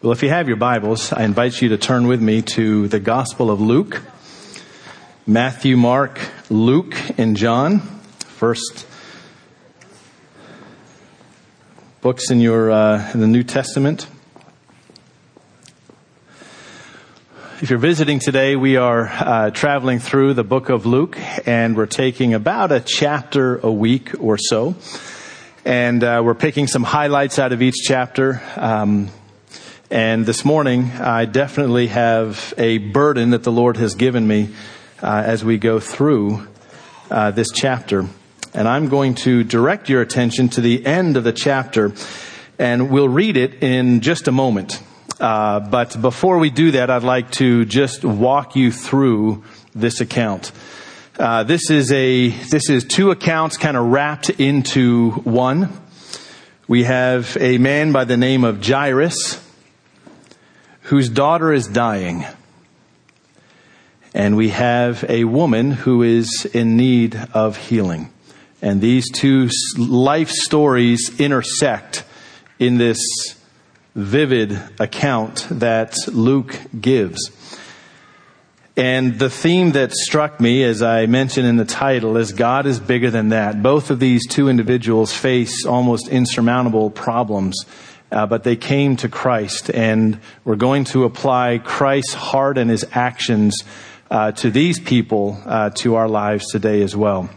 Well, if you have your Bibles, I invite you to turn with me to the Gospel of Luke. Matthew, Mark, Luke, and John. First books in in the New Testament. If you're visiting today, we are traveling through the book of Luke, and we're taking about a chapter a week or so. And we're picking some highlights out of each chapter. And this morning, I definitely have a burden that the Lord has given me as we go through this chapter. And I'm going to direct your attention to the end of the chapter, and we'll read it in just a moment. But before we do that, I'd like to just walk you through this account. This is two accounts kind of wrapped into one. We have a man by the name of Jairus, whose daughter is dying. And we have a woman who is in need of healing. And these two life stories intersect in this vivid account that Luke gives. And the theme that struck me, as I mentioned in the title, is God is bigger than that. Both of these two individuals face almost insurmountable problems. But they came to Christ, and we're going to apply Christ's heart and his actions to these people, to our lives today as well.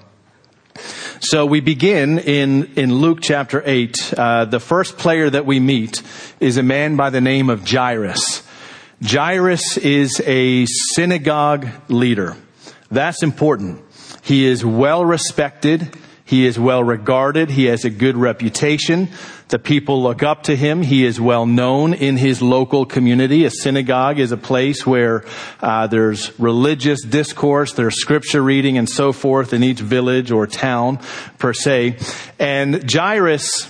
So we begin in Luke chapter 8. The first player that we meet is a man by the name of Jairus. Jairus is a synagogue leader. That's important. He is well respected. He is well regarded. He has a good reputation. The people look up to him. He is well known in his local community. A synagogue is a place where there's religious discourse, there's scripture reading and so forth in each village or town per se. And Jairus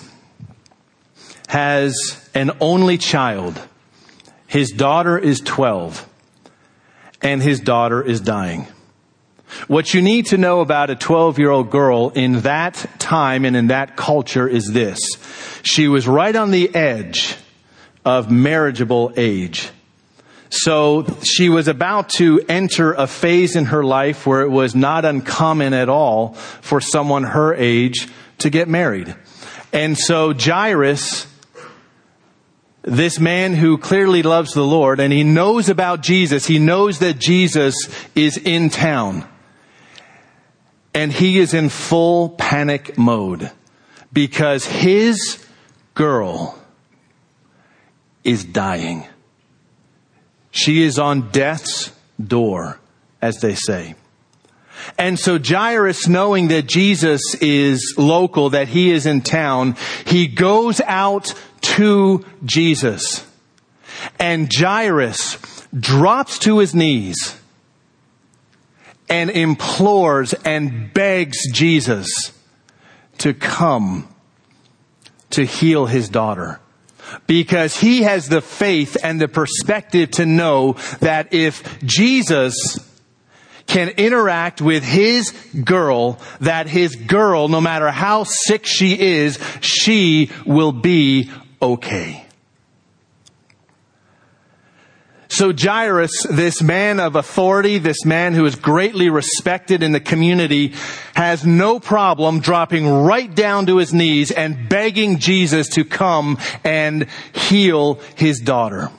has an only child. His daughter is 12, and his daughter is dying. What you need to know about a 12-year-old girl in that time and in that culture is this. She was right on the edge of marriageable age. So she was about to enter a phase in her life where it was not uncommon at all for someone her age to get married. And so Jairus, this man who clearly loves the Lord and he knows about Jesus, he knows that Jesus is in town. And he is in full panic mode because his girl is dying. She is on death's door, as they say. And so Jairus, knowing that Jesus is local, that he is in town, he goes out to Jesus. And Jairus drops to his knees and implores and begs Jesus to come to heal his daughter. Because he has the faith and the perspective to know that if Jesus can interact with his girl, that his girl, no matter how sick she is, she will be okay. So Jairus, this man of authority, this man who is greatly respected in the community, has no problem dropping right down to his knees and begging Jesus to come and heal his daughter.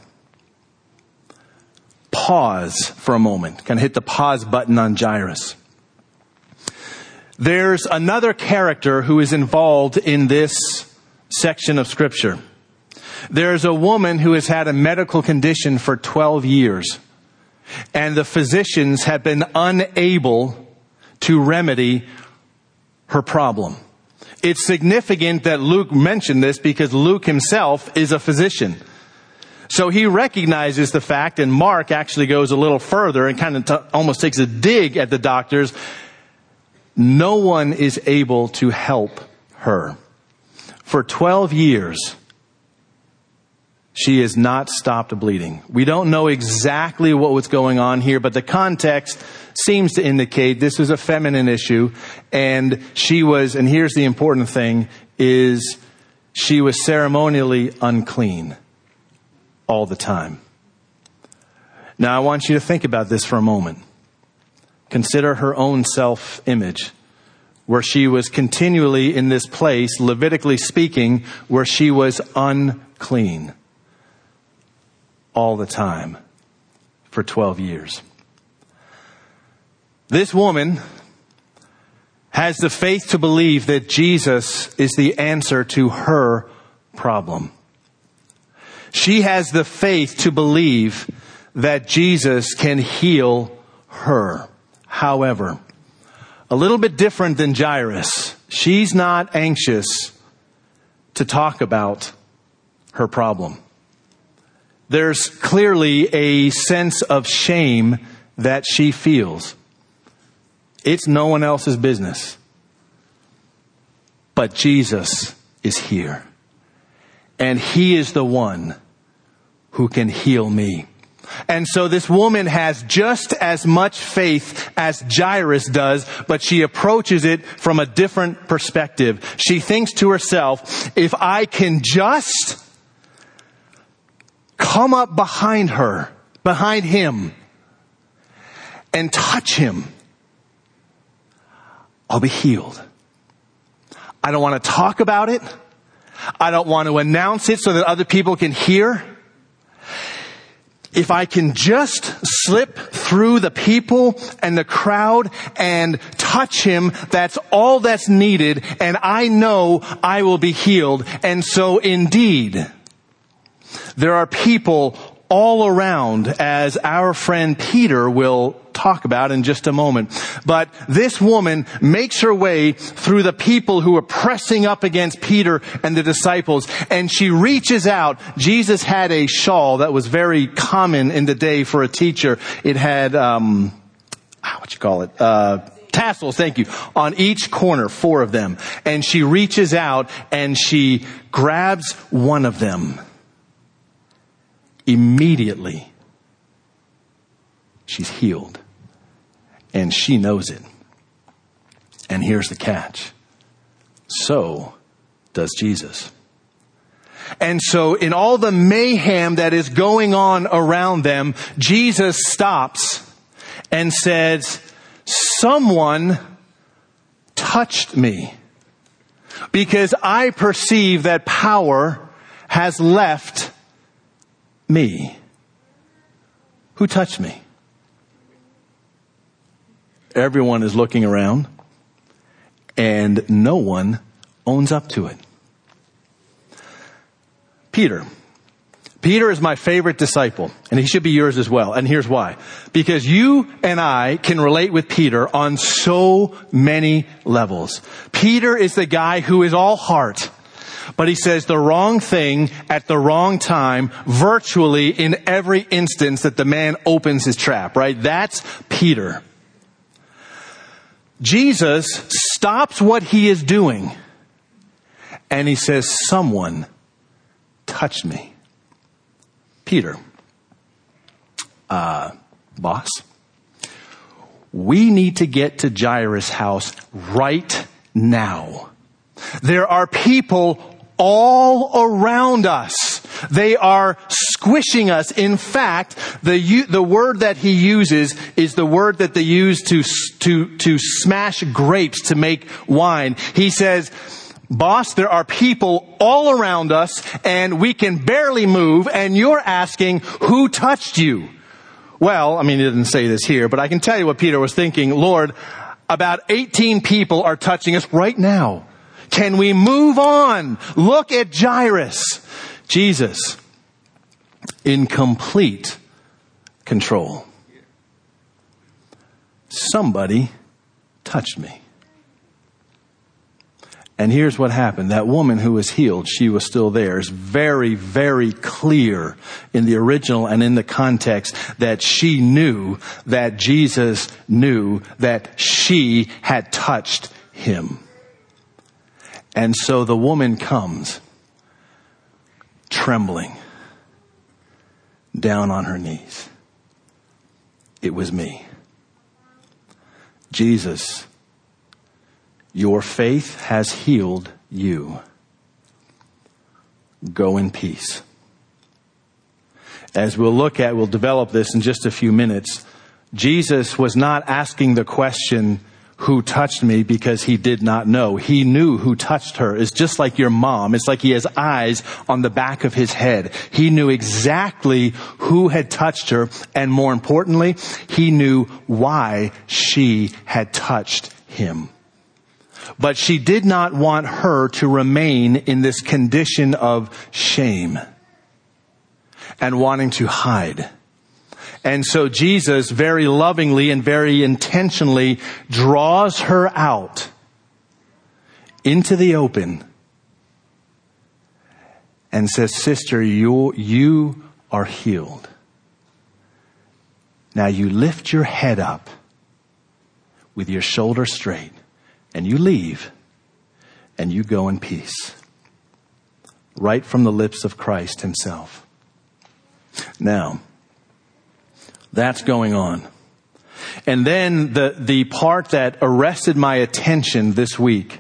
Pause for a moment. Kind of hit the pause button on Jairus. There's another character who is involved in this section of Scripture. There's a woman who has had a medical condition for 12 years, and the physicians have been unable to remedy her problem. It's significant that Luke mentioned this because Luke himself is a physician. So he recognizes the fact, and Mark actually goes a little further and kind of almost takes a dig at the doctors. No one is able to help her. For 12 years, she has not stopped bleeding. We don't know exactly what was going on here, but the context seems to indicate this was a feminine issue. And she was, and here's the important thing, is she was ceremonially unclean. all the time. Now, I want you to think about this for a moment. Consider her own self-image, where she was continually in this place, Levitically speaking, where she was unclean all the time for 12 years. This woman has the faith to believe that Jesus is the answer to her problem. She has the faith to believe that Jesus can heal her. However, a little bit different than Jairus, she's not anxious to talk about her problem. There's clearly a sense of shame that she feels. It's no one else's business. But Jesus is here. And He is the one who can heal me. And so this woman has just as much faith as Jairus does, but she approaches it from a different perspective. She thinks to herself, if I can just come up behind him, and touch him, I'll be healed. I don't want to talk about it. I don't want to announce it so that other people can hear. If I can just slip through the people and the crowd and touch him, that's all that's needed, and I know I will be healed. And so indeed, there are people all around, as our friend Peter will talk about in just a moment. But this woman makes her way through the people who are pressing up against Peter and the disciples, and she reaches out. Jesus had a shawl that was very common in the day for a teacher. It had, tassels, thank you, on each corner, 4 of them. And she reaches out and she grabs one of them. Immediately, she's healed. And she knows it. And here's the catch. So does Jesus. And so in all the mayhem that is going on around them, Jesus stops and says, someone touched me, because I perceive that power has left me. Who touched me? Everyone is looking around and no one owns up to it. Peter is my favorite disciple, and he should be yours as well. And here's why. Because you and I can relate with Peter on so many levels. Peter is the guy who is all heart, but he says the wrong thing at the wrong time, virtually in every instance that the man opens his trap, right? That's Peter. Jesus stops what he is doing and he says, someone touched me. Peter, boss, we need to get to Jairus' house right now. There are people all around us. They are squishing us. In fact, the word that he uses is the word that they use to smash grapes to make wine. He says, boss, there are people all around us and we can barely move, and you're asking, who touched you? Well, I mean, he didn't say this here, but I can tell you what Peter was thinking. Lord, about 18 people are touching us right now. Can we move on? Look at Jairus. Jesus, in complete control. Somebody touched me. And here's what happened. That woman who was healed, she was still there. It's very, very clear in the original and in the context that she knew that Jesus knew that she had touched him. And so the woman comes, trembling, down on her knees. It was me. Jesus, your faith has healed you. Go in peace. As we'll develop this in just a few minutes. Jesus was not asking the question, who touched me, because he did not know. He knew who touched her. It's just like your mom. It's like he has eyes on the back of his head. He knew exactly who had touched her. And more importantly, he knew why she had touched him. But she did not want her to remain in this condition of shame and wanting to hide. And so Jesus very lovingly and very intentionally draws her out into the open and says, sister, you are healed. Now you lift your head up with your shoulders straight and you leave and you go in peace. Right from the lips of Christ himself. Now, that's going on. And then the part that arrested my attention this week.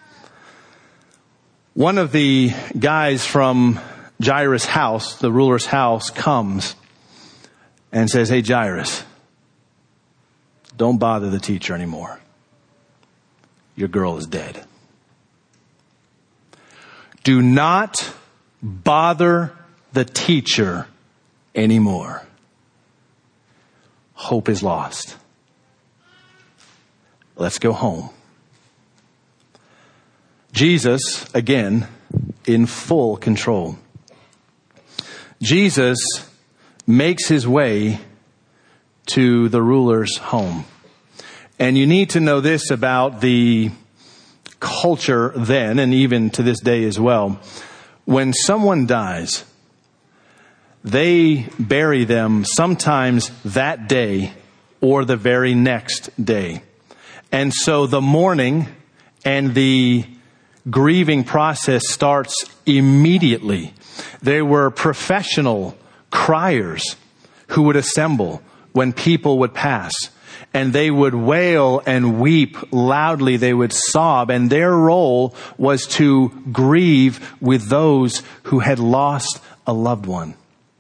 One of the guys from Jairus' house, the ruler's house, comes and says, hey, Jairus, don't bother the teacher anymore. Your girl is dead. Do not bother the teacher anymore. Hope is lost. Let's go home. Jesus, again, in full control. Jesus makes his way to the ruler's home. And you need to know this about the culture then, and even to this day as well. When someone dies, they bury them sometimes that day or the very next day. And so the mourning and the grieving process starts immediately. There were professional criers who would assemble when people would pass. And they would wail and weep loudly. They would sob. And their role was to grieve with those who had lost a loved one.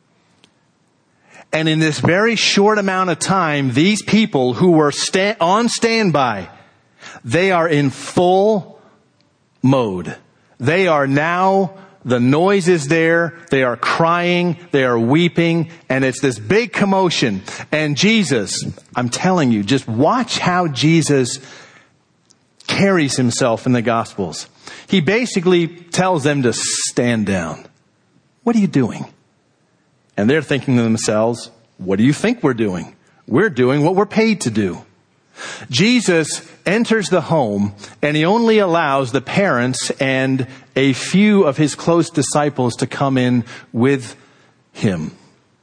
And in this very short amount of time, these people who were on standby, they are in full mode. They are now, the noise is there, they are crying, they are weeping, and it's this big commotion. And Jesus, I'm telling you, just watch how Jesus carries himself in the Gospels. He basically tells them to stand down. What are you doing? And they're thinking to themselves, what do you think we're doing? We're doing what we're paid to do. Jesus enters the home and he only allows the parents and a few of his close disciples to come in with him.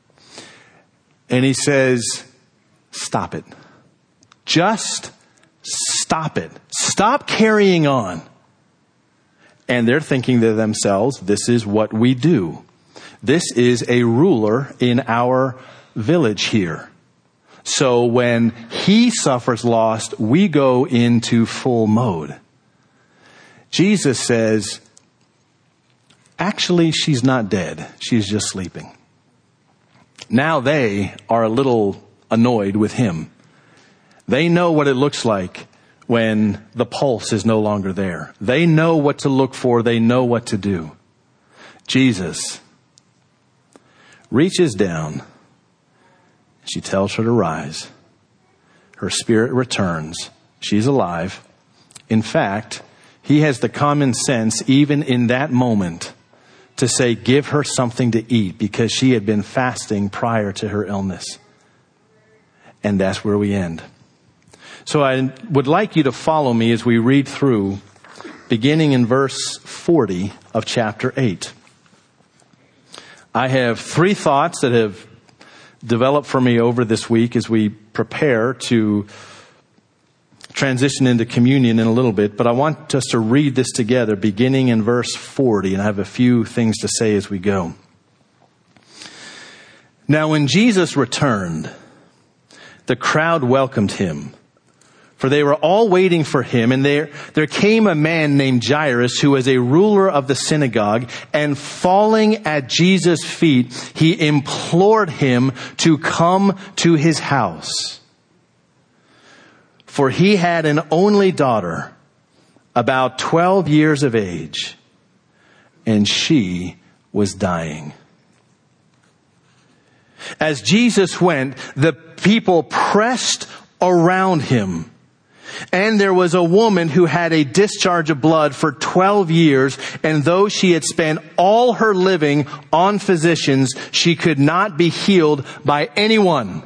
And he says, stop it. Just stop it. Stop carrying on. And they're thinking to themselves, this is what we do. This is a ruler in our village here. So when he suffers loss, we go into full mode. Jesus says, actually, she's not dead. She's just sleeping. Now they are a little annoyed with him. They know what it looks like when the pulse is no longer there. They know what to look for. They know what to do. Jesus reaches down. She tells her to rise. Her spirit returns. She's alive. In fact, he has the common sense, even in that moment, to say, give her something to eat, because she had been fasting prior to her illness. And that's where we end. So I would like you to follow me as we read through, beginning in verse 40 of chapter 8. I have 3 thoughts that have developed for me over this week as we prepare to transition into communion in a little bit. But I want us to read this together, beginning in verse 40. And I have a few things to say as we go. Now, when Jesus returned, the crowd welcomed him, For they were all waiting for him, and there came a man named Jairus, who was a ruler of the synagogue, and falling at Jesus' feet, he implored him to come to his house. For he had an only daughter, about 12 years of age, and she was dying. As Jesus went, the people pressed around him. And there was a woman who had a discharge of blood for 12 years, and though she had spent all her living on physicians, she could not be healed by anyone.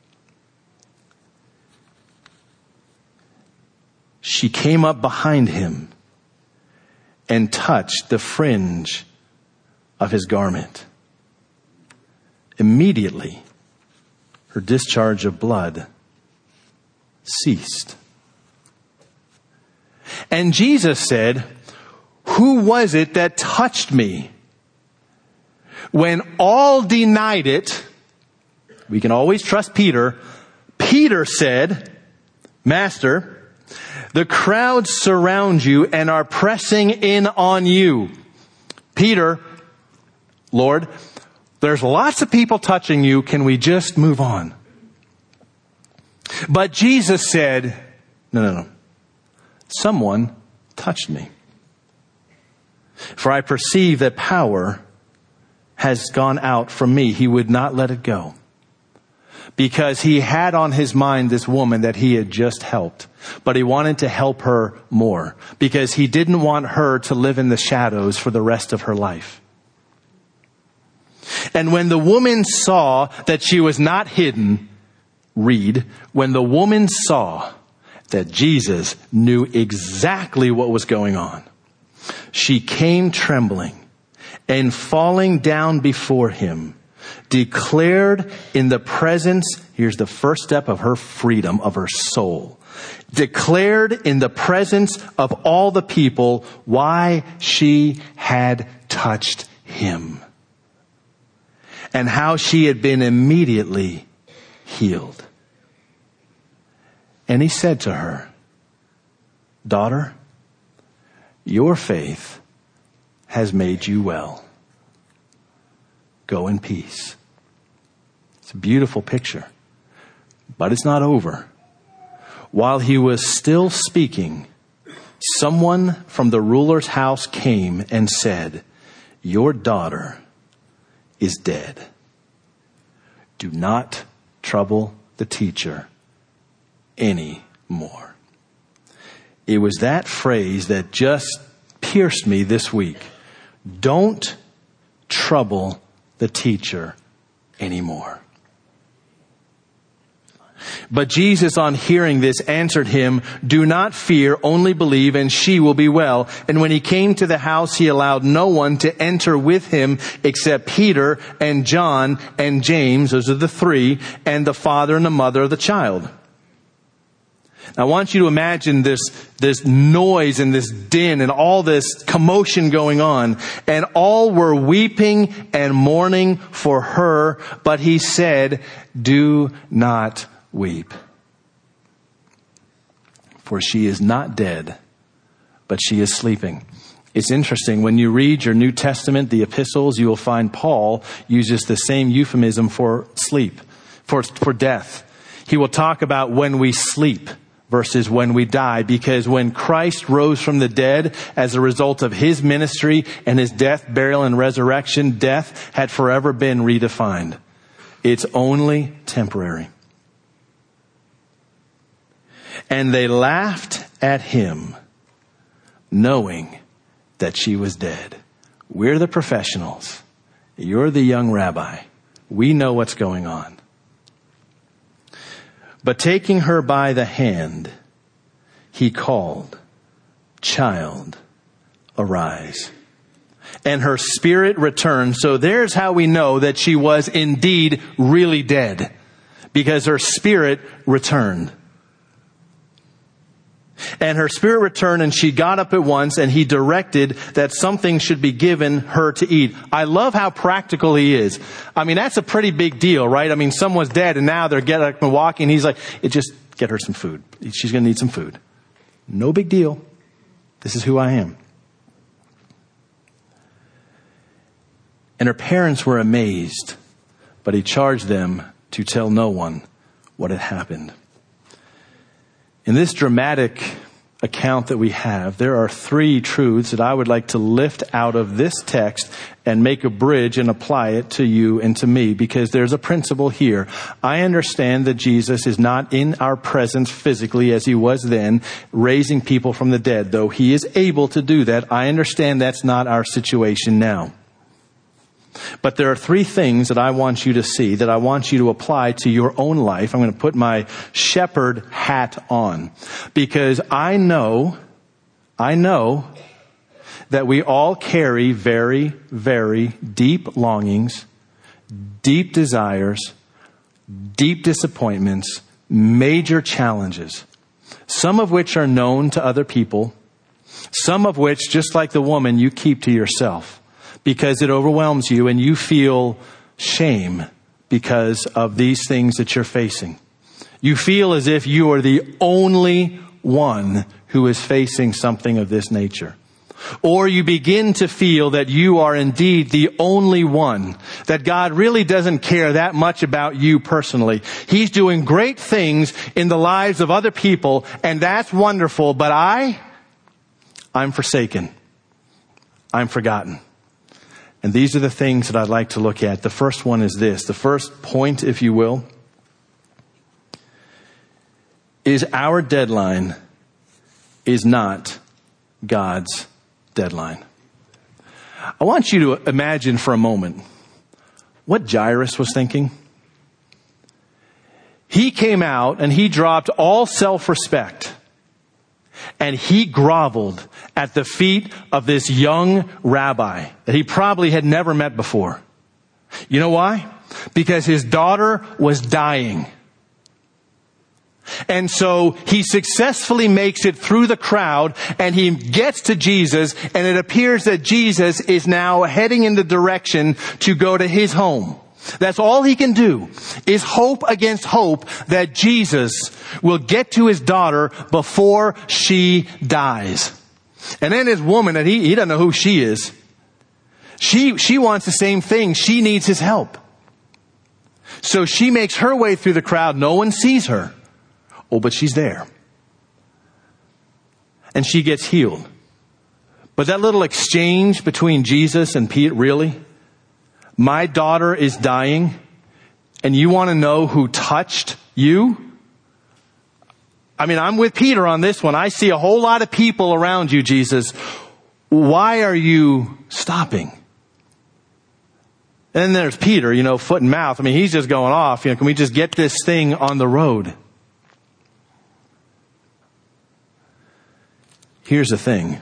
She came up behind him and touched the fringe of his garment. Immediately, her discharge of blood ceased. And Jesus said, "Who was it that touched me?" When all denied it, we can always trust Peter. Peter said, "Master, the crowds surround you and are pressing in on you." Peter, "Lord, there's lots of people touching you. Can we just move on?" But Jesus said, No. Someone touched me. For I perceive that power has gone out from me. He would not let it go. Because he had on his mind this woman that he had just helped. But he wanted to help her more. Because he didn't want her to live in the shadows for the rest of her life. And when the woman saw that she was not hidden, when the woman saw that Jesus knew exactly what was going on, she came trembling and falling down before him, declared in the presence, here's the first step of her freedom of her soul, declared in the presence of all the people why she had touched him and how she had been immediately healed. And he said to her, "Daughter, your faith has made you well. Go in peace." It's a beautiful picture, but it's not over. While he was still speaking, someone from the ruler's house came and said, "Your daughter is dead. Do not trouble the teacher anymore." It was that phrase that just pierced me this week. Don't trouble the teacher anymore. But Jesus, on hearing this, answered him, "Do not fear, only believe, and she will be well." And when he came to the house, he allowed no one to enter with him except Peter and John and James, those are the three, and the father and the mother of the child. Now, I want you to imagine this noise and this din and all this commotion going on. And all were weeping and mourning for her. But he said, "Do not weep. For she is not dead, but she is sleeping." It's interesting. When you read your New Testament, the epistles, you will find Paul uses the same euphemism for sleep, for death. He will talk about when we sleep versus when we die, because when Christ rose from the dead as a result of his ministry and his death, burial, and resurrection, death had forever been redefined. It's only temporary. And they laughed at him, knowing that she was dead. We're the professionals. You're the young rabbi. We know what's going on. But taking her by the hand, he called, "Child, arise." And her spirit returned. So there's how we know that she was indeed really dead, because her spirit returned. And her spirit returned, and she got up at once, and he directed that something should be given her to eat. I love how practical he is. I mean, that's a pretty big deal, right? I mean, someone's dead, and now they're getting up and walking. He's like, get her some food. She's going to need some food. No big deal. This is who I am. And her parents were amazed, but he charged them to tell no one what had happened. In this dramatic account that we have, there are three truths that I would like to lift out of this text and make a bridge and apply it to you and to me, because there's a principle here. I understand that Jesus is not in our presence physically as he was then, raising people from the dead. Though he is able to do that, I understand that's not our situation now. But there are three things that I want you to see, that I want you to apply to your own life. I'm going to put my shepherd hat on, because I know that we all carry very, very deep longings, deep desires, deep disappointments, major challenges, some of which are known to other people, some of which, just like the woman, you keep to yourself, because it overwhelms you and you feel shame because of these things that you're facing. You feel as if you are the only one who is facing something of this nature. Or you begin to feel that you are indeed the only one, that God really doesn't care that much about you personally. He's doing great things in the lives of other people, and that's wonderful, but I'm forsaken. I'm forgotten. And these are the things that I'd like to look at. The first one is this. The first point, if you will, is our deadline is not God's deadline. I want you to imagine for a moment what Jairus was thinking. He came out and he dropped all self-respect and he groveled at the feet of this young rabbi that he probably had never met before. You know why? Because his daughter was dying. And so he successfully makes it through the crowd and he gets to Jesus, and it appears that Jesus is now heading in the direction to go to his home. That's all he can do, is hope against hope that Jesus will get to his daughter before she dies. And then his woman, and he doesn't know who she is. She wants the same thing. She needs his help. So she makes her way through the crowd. No one sees her. Oh, but she's there. And she gets healed. But that little exchange between Jesus and Peter, really? My daughter is dying, and you want to know who touched you? I mean, I'm with Peter on this one. I see a whole lot of people around you, Jesus. Why are you stopping? And then there's Peter, foot and mouth. I mean, he's just going off. Can we just get this thing on the road? Here's the thing.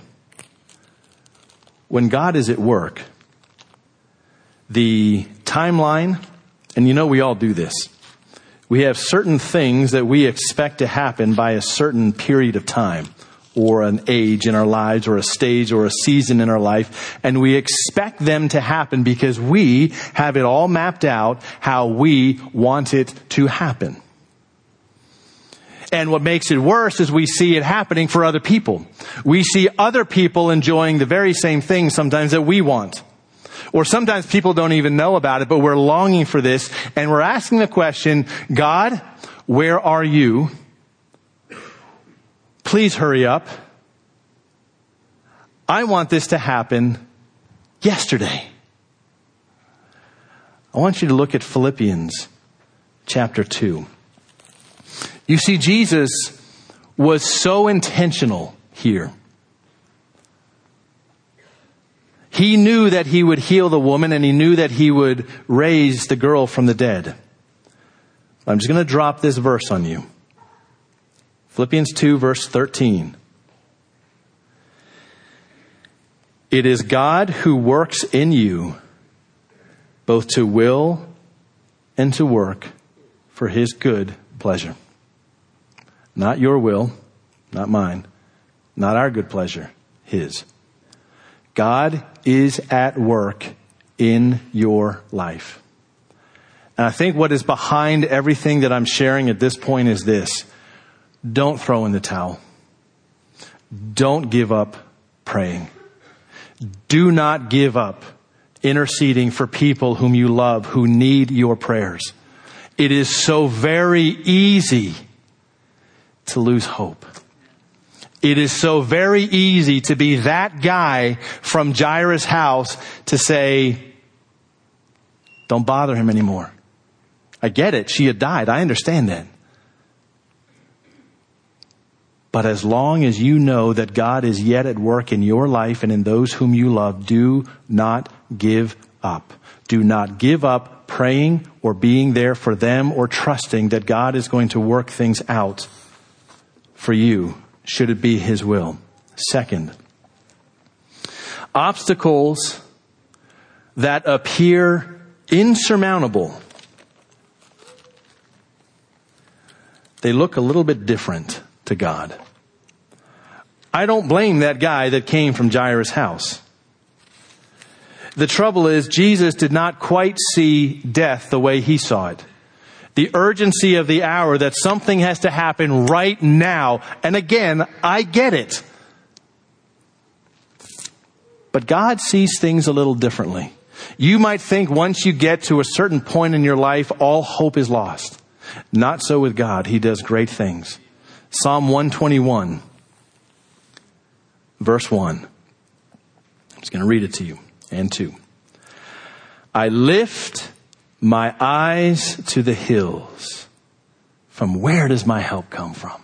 When God is at work, the timeline, and we all do this. We have certain things that we expect to happen by a certain period of time, or an age in our lives, or a stage or a season in our life. And we expect them to happen because we have it all mapped out how we want it to happen. And what makes it worse is we see it happening for other people. We see other people enjoying the very same things sometimes that we want. Or sometimes people don't even know about it, but we're longing for this. And we're asking the question, God, where are you? Please hurry up. I want this to happen yesterday. I want you to look at Philippians chapter 2. You see, Jesus was so intentional here. He knew that he would heal the woman, and he knew that he would raise the girl from the dead. I'm just going to drop this verse on you. Philippians 2, verse 13. It is God who works in you, both to will and to work for his good pleasure. Not your will, not mine, not our good pleasure, his. God is at work in your life. And I think what is behind everything that I'm sharing at this point is this. don't throw in the towel. Don't give up praying. Do not give up interceding for people whom you love, who need your prayers. It is so very easy to lose hope. It is so very easy to be that guy from Jairus' house to say, don't bother him anymore. I get it. She had died. I understand that. But as long as you know that God is yet at work in your life and in those whom you love, do not give up. Do not give up praying or being there for them or trusting that God is going to work things out for you, should it be His will. Second, obstacles that appear insurmountable, they look a little bit different to God. I don't blame that guy that came from Jairus' house. The trouble is, Jesus did not quite see death the way he saw it. The urgency of the hour that something has to happen right now. And again, I get it. But God sees things a little differently. You might think once you get to a certain point in your life, all hope is lost. Not so with God. He does great things. Psalm 121, verse 1. I'm just going to read it to you. And 2. I lift my eyes to the hills. From where does my help come from?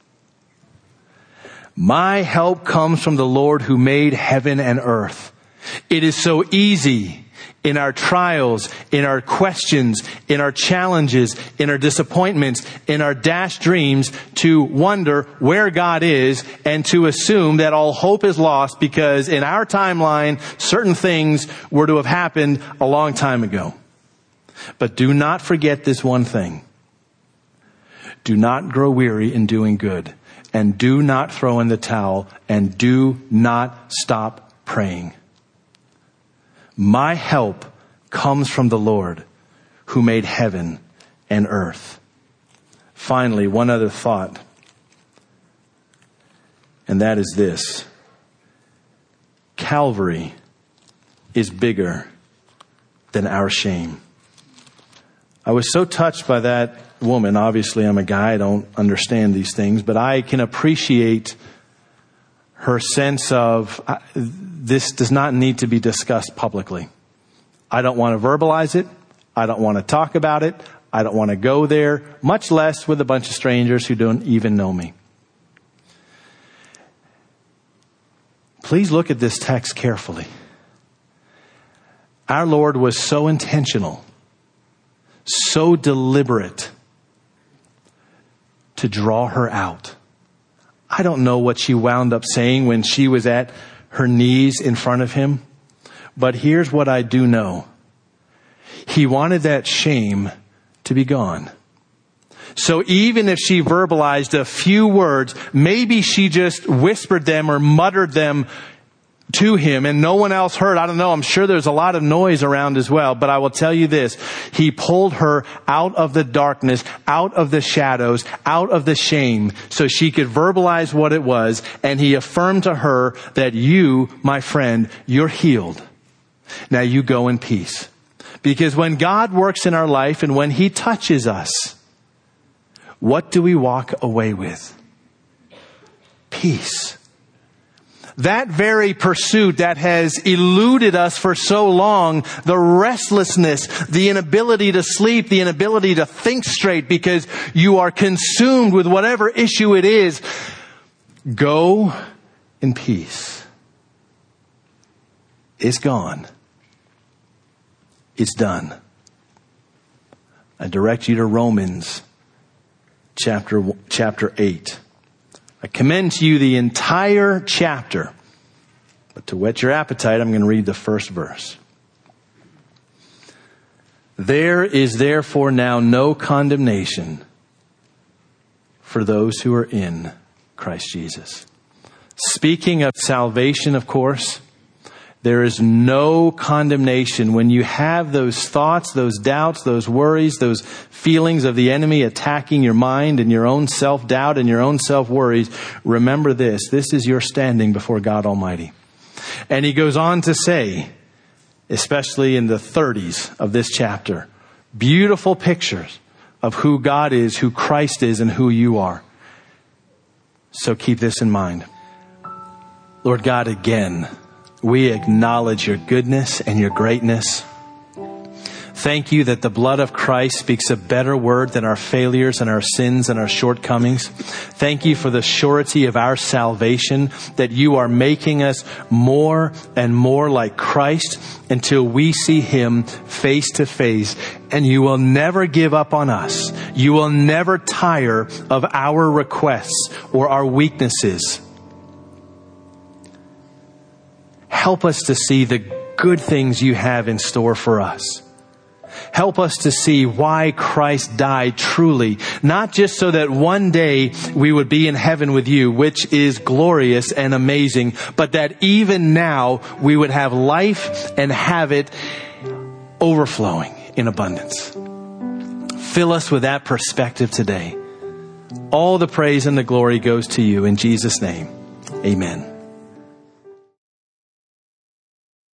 My help comes from the Lord who made heaven and earth. It is so easy in our trials, in our questions, in our challenges, in our disappointments, in our dashed dreams to wonder where God is and to assume that all hope is lost because in our timeline, certain things were to have happened a long time ago. But do not forget this one thing. Do not grow weary in doing good, and do not throw in the towel, and do not stop praying. My help comes from the Lord who made heaven and earth. Finally, one other thought, and that is this. Calvary is bigger than our shame. I was so touched by that woman. Obviously, I'm a guy. I don't understand these things, but I can appreciate her sense of this does not need to be discussed publicly. I don't want to verbalize it. I don't want to talk about it. I don't want to go there, much less with a bunch of strangers who don't even know me. Please look at this text carefully. Our Lord was so intentional, so deliberate to draw her out. I don't know what she wound up saying when she was at her knees in front of him. But here's what I do know. He wanted that shame to be gone. So even if she verbalized a few words, maybe she just whispered them or muttered them to him and no one else heard. I don't know. I'm sure there's a lot of noise around as well. But I will tell you this. He pulled her out of the darkness, out of the shadows, out of the shame so she could verbalize what it was. And he affirmed to her that you, my friend, you're healed. Now you go in peace. Because when God works in our life and when He touches us, what do we walk away with? Peace. That very pursuit that has eluded us for so long, the restlessness, the inability to sleep, the inability to think straight because you are consumed with whatever issue it is, go in peace. It's gone. It's done. I direct you to Romans chapter 8. I commend to you the entire chapter. But to whet your appetite, I'm going to read the first verse. There is therefore now no condemnation for those who are in Christ Jesus. Speaking of salvation, of course, There is no condemnation. When you have those thoughts, those doubts, those worries, those feelings of the enemy attacking your mind and your own self-doubt and your own self-worries, remember this. This is your standing before God Almighty. And he goes on to say, especially in the 30s of this chapter, beautiful pictures of who God is, who Christ is, and who you are. So keep this in mind. Lord God, again, we acknowledge your goodness and your greatness. Thank you that the blood of Christ speaks a better word than our failures and our sins and our shortcomings. Thank you for the surety of our salvation, that you are making us more and more like Christ until we see him face to face. And you will never give up on us. You will never tire of our requests or our weaknesses. Help us to see the good things you have in store for us. Help us to see why Christ died truly, not just so that one day we would be in heaven with you, which is glorious and amazing, but that even now we would have life and have it overflowing in abundance. Fill us with that perspective today. All the praise and the glory goes to you in Jesus' name. Amen.